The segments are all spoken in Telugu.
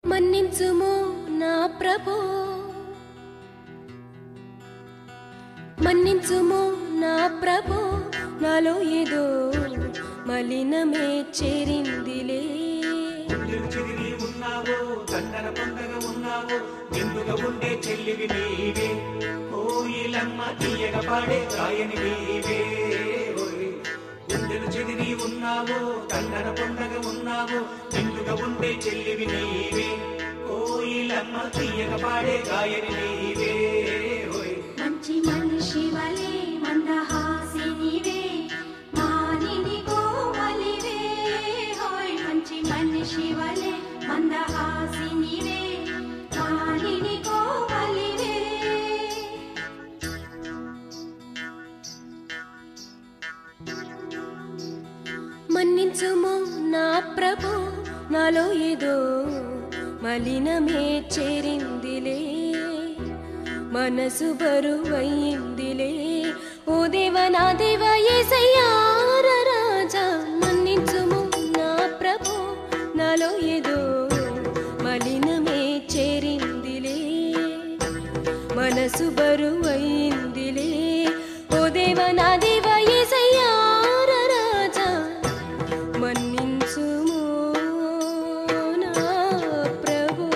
మన్నించుము నా ప్రభో, మన్నించుము నా ప్రభో, నాలో ఏదో మలినమే చేరిందిలే. చెదిరి ఉన్నావో దండన పండగ ఉన్నావో ఎందుగా ఉండే చెల్లివి నీవే, కోయిలమ్మ తీయగ పాడే గాయని నీవే. గుండెలు చెదిరి ఉన్నావో దండన పండగ ఉన్నావో ఎందుగా ఉండే చెల్లివి నీవే, కోయిలమ్మ తీయగ పాడే గాయని నీవే. మంచి మనిషి వలే మందహాసి నీవే, మానిని కోమలివే. హోయ్ మంచి మనిషి వలే మందహాసి నీవే, మానిని కోమలివే. మన్నించుము నా ప్రభో, నాలో ఏదో మలినమే చేరిందిలే. మనసు బరువైందిలే. ఓ దేవ నా దేవ యేసయ్యా రాజా, మన్నించుము నా ప్రభో, నాలో ఏదో మలినమే చేరిందిలే. మనసు బరువైందిలే. ఓ దేవ నా దేవ యేసయ్యా రాజా, మన్నించుము నా ప్రభో.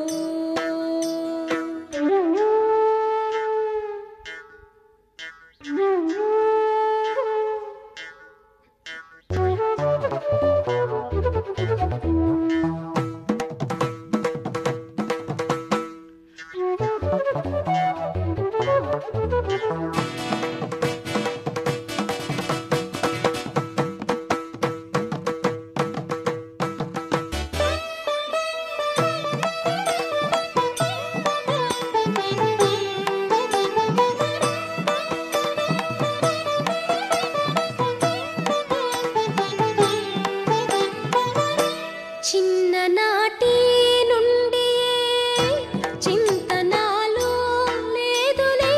చిన్ననాటి నుండి చింత నాలో లేదులే.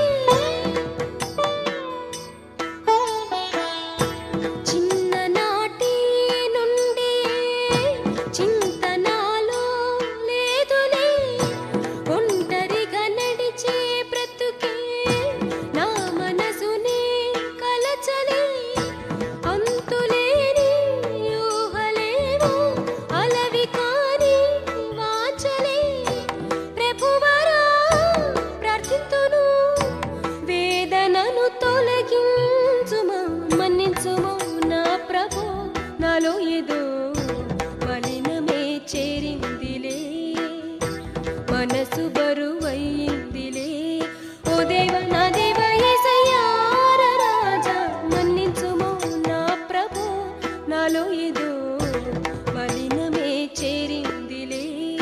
చిన్ననాటి నుండి చింత నాలో లేదులే. ఒంటరిగా నడిచే బ్రతుకే నా మనసుని కలచలే. అంతులేని ఊహలేమో అలవి కాని వాంఛలే. ప్రభువరా ప్రార్థింతును, వేదనను తొలగించుమా. మన్నించుము నా ప్రభో, నాలో ఏదో మలినమే చేరిందిలే. మనసు బరువైందిలే. ఓ దేవ నా దేవ యేసయ్యా రాజా, మన్నించుము నా ప్రభో, నాలో ఏదో మలినమే చేరిందిలే.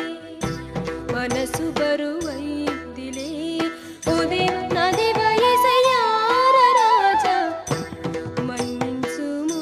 మనసు బరువైందిలే. ఓ దేవ నా దేవ యేసయ్యా రాజా, మన్నించుము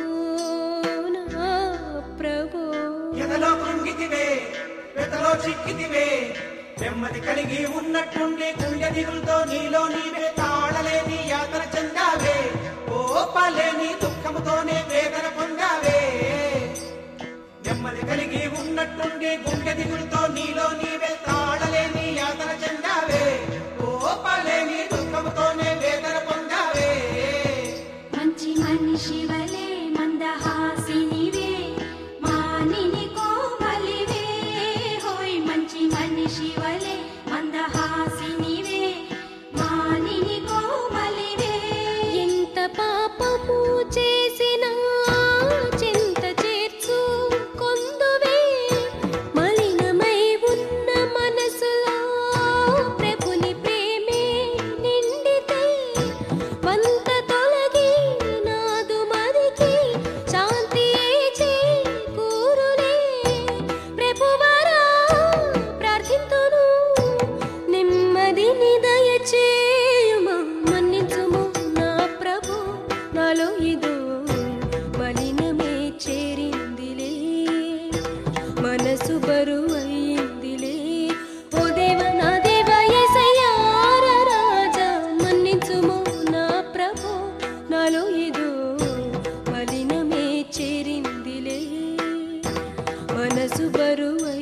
నా ప్రభో. ఎదలో కృంగితివే వెతలో చిక్కితివే, నెమ్మది కలిగి ఉన్నట్టుండి గుండె దిగులతో నీలో నీవే తాళలేని యాతన చెందావే. ఓపలేని దుఃఖముతోనే వేదన పొందావే. నెమ్మది కలిగి ఉన్నట్టుండి గుండె దిగులతో నీలో నీవే తాళలేని యాతన చెందావే. ఓపలేని దుఃఖముతోనే వేదన పొందావే. మంచి మనిషి వలే మందహాసి నీవే, మానిని కోమలివే. హోయ్ మంచి మనిషి వలే మందహాసి నీవే, మానిని కోమలివే. ఎంత పాపము చేసినా చింత చేర్చు కొందువే. మలినమై ఉన్న మనసులో ప్రభుని ప్రేమే నిండితే. వంత తొలగి నాదు మదికి శాంతియే చేకూరులే. ప్రభువరా ప్రార్థింతును, నెమ్మదిని దయచేయుమా. మన్నించుము నా ప్రభో, నాలో ఏదో మలినమే చేరిందిలే. మనసు బరువైందిలే. ఓ దేవ నా దేవ యేసయ్యా రాజా, మన్నించుము నా ప్రభో, నాలో ఏదో మలినమే చేరిందిలే. మనసు బరువై